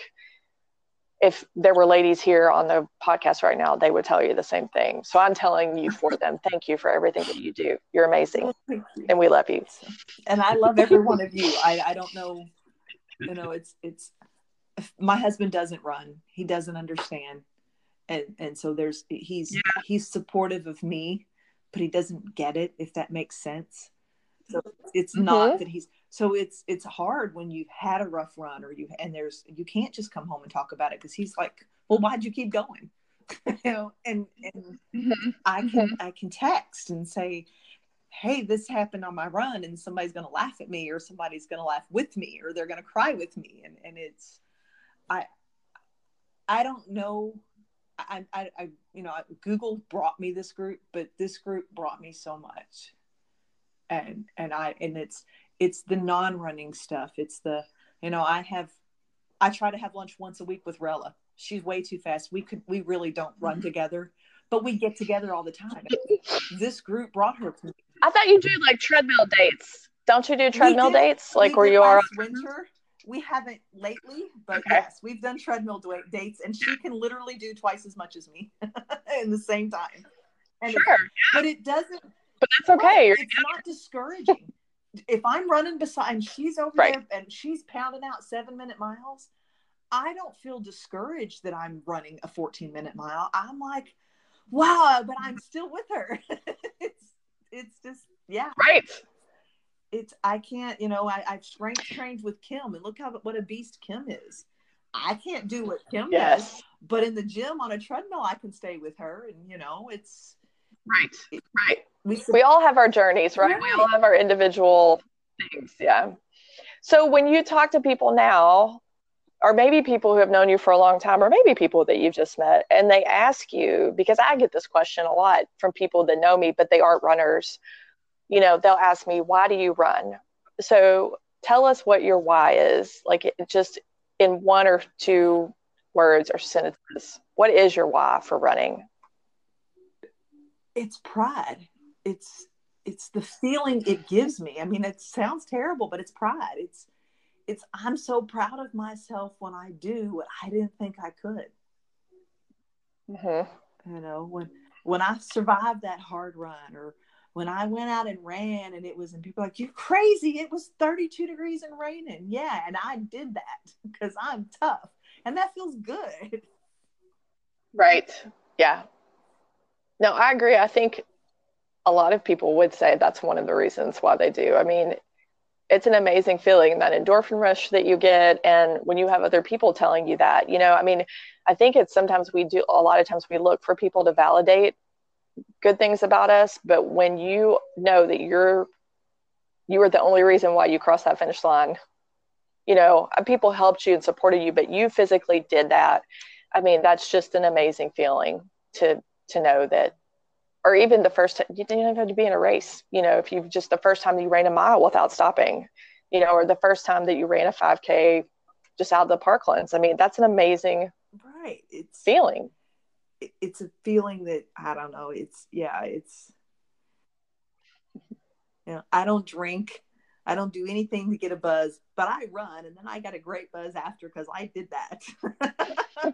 if there were ladies here on the podcast right now, they would tell you the same thing. So I'm telling you for them, thank you for everything that you do. You're amazing. You. And we love you. And I love every one of you. I, I don't know, you know, it's, it's, my husband doesn't run. He doesn't understand. And, and so there's, he's, yeah. he's supportive of me, but he doesn't get it, if that makes sense. So it's mm-hmm. not that he's, so it's, it's hard when you've had a rough run or you, and there's, you can't just come home and talk about it. Cause he's like, well, why'd you keep going? you know, and, and mm-hmm. I can, mm-hmm. I can text and say, hey, this happened on my run and somebody's going to laugh at me or somebody's going to laugh with me or they're going to cry with me. And, and it's, I, I don't know. I, I, I, you know, Google brought me this group, but this group brought me so much. And, and I, and it's, it's the non-running stuff. It's the, you know, I have, I try to have lunch once a week with Rella. She's way too fast. We could, we really don't run together, but we get together all the time. This group brought her to me. I thought you do like treadmill dates. Don't you do treadmill dates? Like where you are? Winter. We haven't lately, but okay. Yes, we've done treadmill d- dates, and she can literally do twice as much as me in the same time. And sure, yeah. But it doesn't. But that's okay. Right, it's not discouraging. If I'm running beside, and she's over right. there, and she's pounding out seven-minute miles, I don't feel discouraged that I'm running a fourteen-minute mile. I'm like, wow, but I'm still with her. it's it's just yeah, right. it's, I can't, you know, I, I've strength trained with Kim, and look how, what a beast Kim is. I can't do what Kim Yes. does, but in the gym on a treadmill, I can stay with her. And, you know, it's Right. it, Right. we, We all have our journeys, right? right. We all have our individual things. Yeah. So when you talk to people now, or maybe people who have known you for a long time, or maybe people that you've just met, and they ask you, because I get this question a lot from people that know me, but they aren't runners, you know, they'll ask me, why do you run? So tell us what your why is, like it, just in one or two words or sentences. What is your why for running? It's pride. It's, it's the feeling it gives me. I mean, it sounds terrible, but it's pride. It's, it's, I'm so proud of myself when I do what I didn't think I could. Mm-hmm. You know, when, when I survived that hard run, or when I went out and ran and it was, and people are like, you're crazy. It was thirty-two degrees and raining. Yeah. And I did that because I'm tough, and that feels good. Right. Yeah. No, I agree. I think a lot of people would say that's one of the reasons why they do. I mean, it's an amazing feeling, that endorphin rush that you get. And when you have other people telling you that, you know, I mean, I think it's sometimes we do, a lot of times we look for people to validate good things about us. But when you know that you're, you were the only reason why you crossed that finish line, you know, people helped you and supported you, but you physically did that. I mean, that's just an amazing feeling to, to know that, or even the first time, you didn't even have to be in a race. You know, if you've just the first time you ran a mile without stopping, you know, or the first time that you ran a five K just out of the parklands. I mean, that's an amazing right. It's feeling. It, it's a feeling that, I don't know. It's, yeah, it's, you know, I don't drink. I don't do anything to get a buzz, but I run, and then I got a great buzz after because I did that.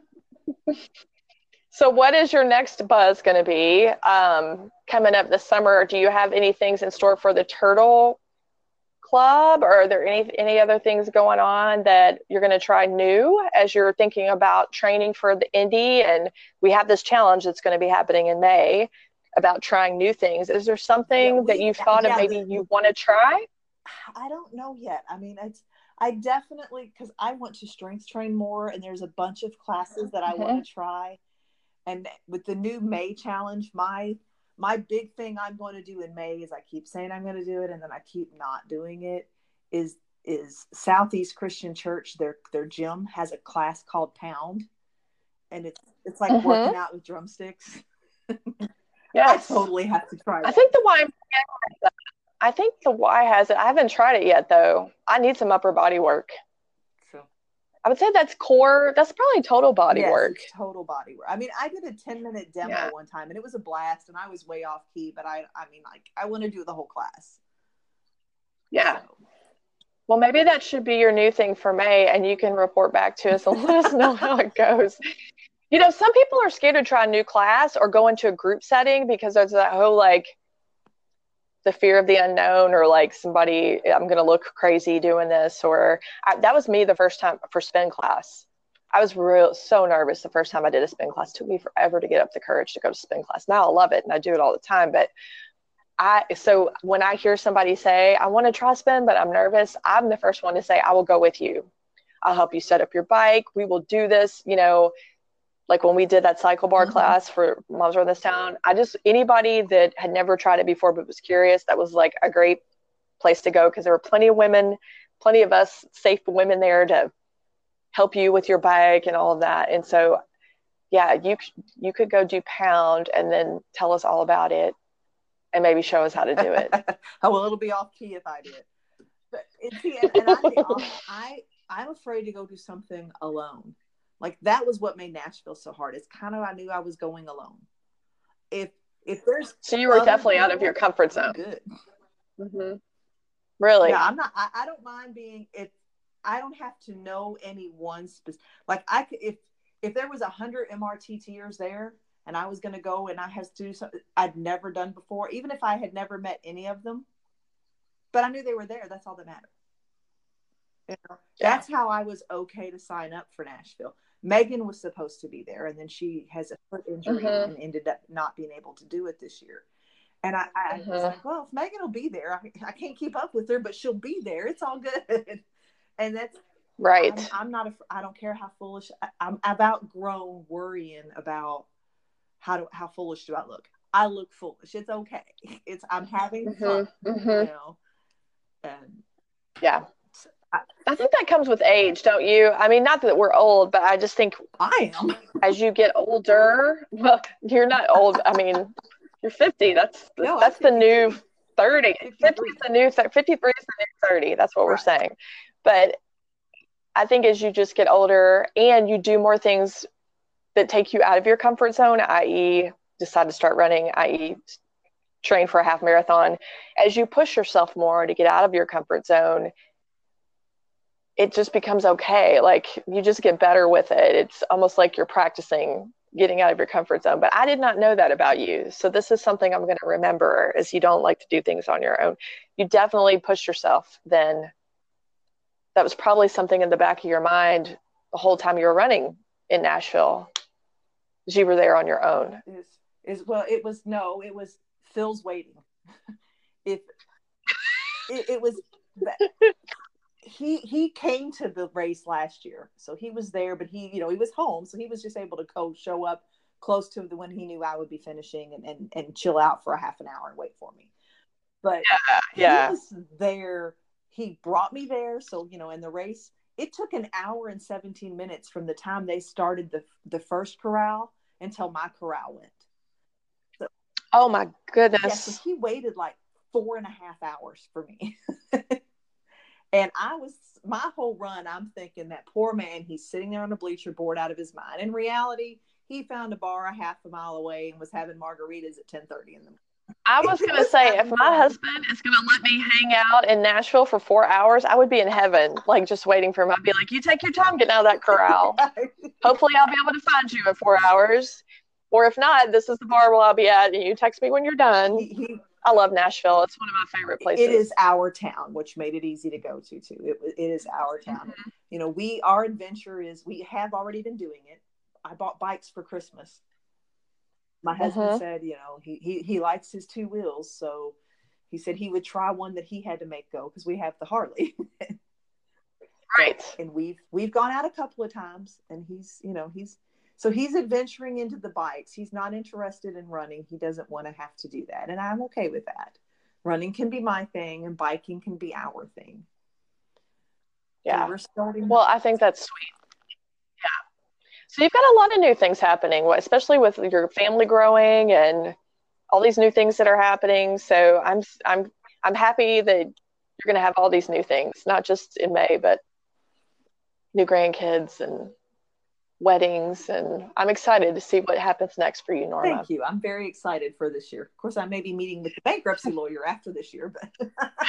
So what is your next buzz going to be um, coming up this summer? Do you have any things in store for the Turtle Club, or are there any any other things going on that you're going to try new as you're thinking about training for the Indy? And we have this challenge that's going to be happening in May about trying new things. Is there something yeah, that you've thought yeah, of maybe the, you want to try? I don't know yet. I mean, it's, I definitely, because I want to strength train more, and there's a bunch of classes that I Mm-hmm. want to try. And with the new May challenge, my my big thing I'm going to do in May is, I keep saying I'm going to do it, and then I keep not doing it, is is Southeast Christian Church, their their gym has a class called Pound, and it's it's like Mm-hmm. working out with drumsticks. Yes. I totally have to try that. I think the Y I think the Y has it. I haven't tried it yet though. I need some upper body work. So I would say that's core. That's probably total body yes, work. It's total body work. I mean, I did a ten minute demo yeah. one time, and it was a blast, and I was way off key, but I, I mean, like, I want to do the whole class. Yeah. So. Well, maybe that should be your new thing for May, and you can report back to us and let us know how it goes. You know, some people are scared to try a new class or go into a group setting because there's that whole, like, the fear of the unknown, or like somebody, I'm going to look crazy doing this. Or I, that was me the first time for spin class. I was real so nervous the first time I did a spin class. It took me forever to get up the courage to go to spin class. Now I love it and I do it all the time. But I, so when I hear somebody say, I want to try spin, but I'm nervous, I'm the first one to say, I will go with you. I'll help you set up your bike. We will do this, you know. Like when we did that cycle bar mm-hmm. class for Moms Run This Town, I just, anybody that had never tried it before but was curious, that was like a great place to go, because there were plenty of women, plenty of us safe women there to help you with your bike and all of that. And so, yeah, you you could go do Pound and then tell us all about it and maybe show us how to do it. Well, it'll be off key if I do it. But it's, and, and I'm the honest, I I'm afraid to go do something alone. Like, that was what made Nashville so hard. It's kind of, I knew I was going alone. If if there's so you were definitely people, out of your comfort zone. Good. Mm-hmm. Really? Yeah, I'm not. I, I don't mind being. If I don't have to know any one specific. Like, I could, if if there was a hundred M R T Ters there, and I was going to go and I had to do something I'd never done before, even if I had never met any of them, but I knew they were there. That's all that mattered. You know? Yeah. That's how I was okay to sign up for Nashville. Megan was supposed to be there, and then she has a foot injury mm-hmm. and ended up not being able to do it this year. And I, I was Mm-hmm. like, well, if Megan will be there, I, I can't keep up with her, but she'll be there. It's all good. And that's, I'm, Right. I'm not, a, I don't care how foolish I, I'm, I've outgrown worrying about how do, how foolish do I look? I look foolish. It's okay. It's, I'm having fun, Mm-hmm. you Mm-hmm. know, and Yeah. I, I think that comes with age, don't you? I mean, not that we're old, but I just think I am. as you get older, well, you're not old. I mean, you're fifty. That's No, I'm that's the new fifty-three. thirty. fifty is fifty-three. the new fifty-three is the new thirty. That's what we're Right. saying. But I think as you just get older and you do more things that take you out of your comfort zone, that is decide to start running, that is train for a half marathon, as you push yourself more to get out of your comfort zone, it just becomes okay. Like you just get better with it. It's almost like you're practicing getting out of your comfort zone. But I did not know that about you. So this is something I'm going to remember is you don't like to do things on your own. You definitely push yourself. Then that was probably something in the back of your mind the whole time you were running in Nashville. You were there on your own. Is, is well, it was, no, it was Phil's waiting. If it, it was that he he came to the race last year, so he was there, but he, you know, he was home, so he was just able to co show up close to the when he knew I would be finishing and, and and chill out for a half an hour and wait for me. But he Yeah. was there. He brought me there, so you know, in the race, it took an hour and seventeen minutes from the time they started the the first corral until my corral went. So, Oh my yeah, so goodness. he waited like four and a half hours for me. And I was, my whole run, I'm thinking that poor man, he's sitting there on a bleacher bored out of his mind. In reality, he found a bar a half a mile away and was having margaritas at ten thirty in the morning. I He was going to was say, if having my fun. husband is going to let me hang out in Nashville for four hours, I would be in heaven, like just waiting for him. I'd be like, you take your time getting out of that corral. Hopefully, I'll be able to find you in four hours. Or if not, this is the bar where I'll be at, and you text me when you're done. he, he, I love Nashville. It's one of my favorite it is places. our town, which made it easy to go to, too. It, it is our town. Mm-hmm. You know, we, our adventure is, we have already been doing it. I bought bikes for Christmas. My husband Mm-hmm. said, you know, he, he, he likes his two wheels. So he said he would try one that he had to make go because we have the Harley. Right. And we've, we've gone out a couple of times and he's, you know, he's, so he's adventuring into the bikes. He's not interested in running. He doesn't want to have to do that. And I'm okay with that. Running can be my thing and biking can be our thing. Yeah. So we're starting. Well, I think that's sweet. Yeah. So you've got a lot of new things happening, especially with your family growing and all these new things that are happening. So I'm I'm I'm happy that you're going to have all these new things, not just in May, but new grandkids and weddings. And I'm excited to see what happens next for you, Norma. Thank you. I'm very excited for this year. Of course, I may be meeting with the bankruptcy lawyer after this year, but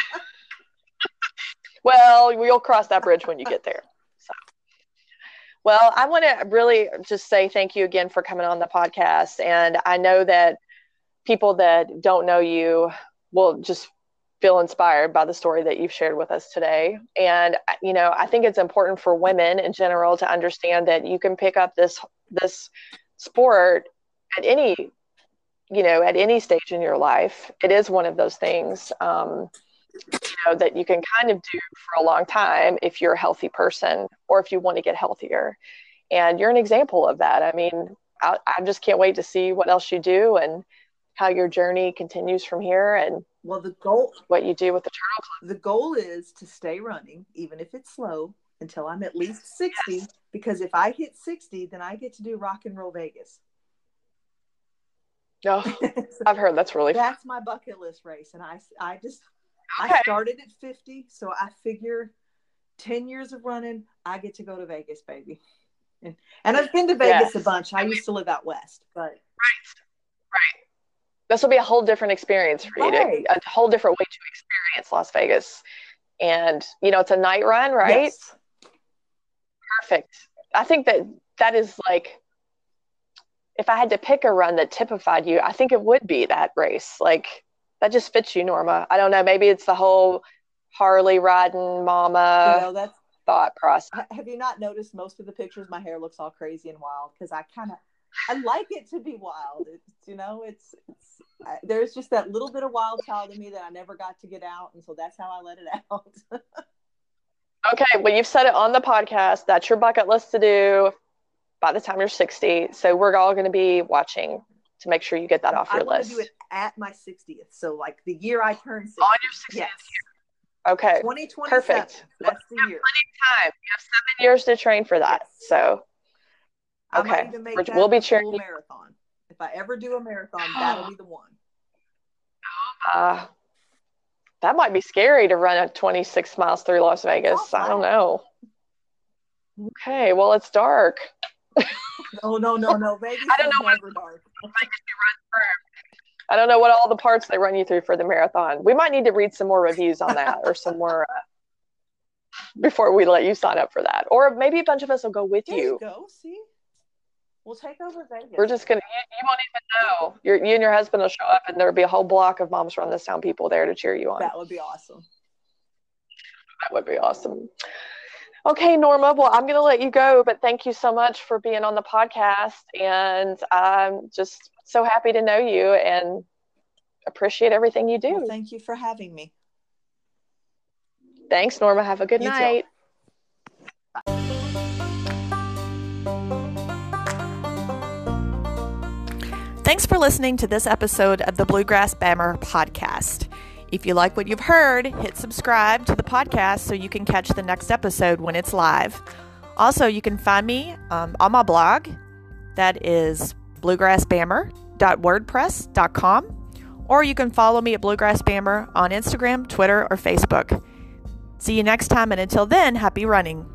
Well, we'll cross that bridge when you get there. So, well, I want to really just say thank you again for coming on the podcast. And I know that people that don't know you will just feel inspired by the story that you've shared with us today. And, you know, I think it's important for women in general to understand that you can pick up this, this sport at any, you know, at any stage in your life. It is one of those things, um, you know, that you can kind of do for a long time if you're a healthy person or if you want to get healthier. And you're an example of that. I mean, I, I just can't wait to see what else you do and how your journey continues from here and well, the goal, what you do with the Turtle Club. the goal is to stay running, even if it's slow, until I'm at least sixty. Yes. Because if I hit sixty, then I get to do Rock and Roll Vegas. Oh, so I've heard that's really fun. That's my bucket list race. And I, I just, okay. I started at fifty. So I figure ten years of running, I get to go to Vegas, baby. And, and I've been to Vegas yes. a bunch. I used to live out west, but. Right. Right. This will be a whole different experience for you, right. to, a whole different way to experience Las Vegas. And, you know, it's a night run, right? Yes. Perfect. I think that that is like, if I had to pick a run that typified you, I think it would be that race. Like, that just fits you, Norma. I don't know. Maybe it's the whole Harley riding mama you know, that's, thought process. Have you not noticed most of the pictures? My hair looks all crazy and wild because I kind of, I like it to be wild. It's, you know, it's, it's I, there's just that little bit of wild child in me that I never got to get out. And so that's how I let it out. Okay. Well, you've said it on the podcast. That's your bucket list to do by the time you're sixty. So we're all going to be watching to make sure you get that off your I want list. to do it at my sixtieth. So like the year I turn sixty. On your sixtieth yes. year. Okay. twenty twenty-seven. Perfect. That's the you have year. plenty of time. You have seven years to train for that. Yes. So, okay. okay. I might even make We're, that we'll be a cheering. full marathon. If I ever do a marathon, that'll be the one. Uh, that might be scary to run a twenty-six miles through Las Vegas. I don't know. Okay. Well, it's dark. No, no, no, no. Vegas I don't is know never what, dark. I don't know what all the parts they run you through for the marathon. We might need to read some more reviews on that or some more uh, before we let you sign up for that. Or maybe a bunch of us will go with There you. you go. See? We'll take over Vegas. We're just going to, you, you won't even know. You're, you and your husband will show up and there'll be a whole block of Moms Run This Town people there to cheer you on. That would be awesome. That would be awesome. Okay, Norma. Well, I'm going to let you go, but thank you so much for being on the podcast. And I'm just so happy to know you and appreciate everything you do. Well, thank you for having me. Thanks, Norma. Have a good You night. too. Thanks for listening to this episode of the Bluegrass Bammer podcast. If you like what you've heard, hit subscribe to the podcast so you can catch the next episode when it's live. Also, you can find me um, on my blog. That is bluegrass bammer dot wordpress dot com. Or you can follow me at Bluegrass Bammer on Instagram, Twitter, or Facebook. See you next time, and until then, happy running.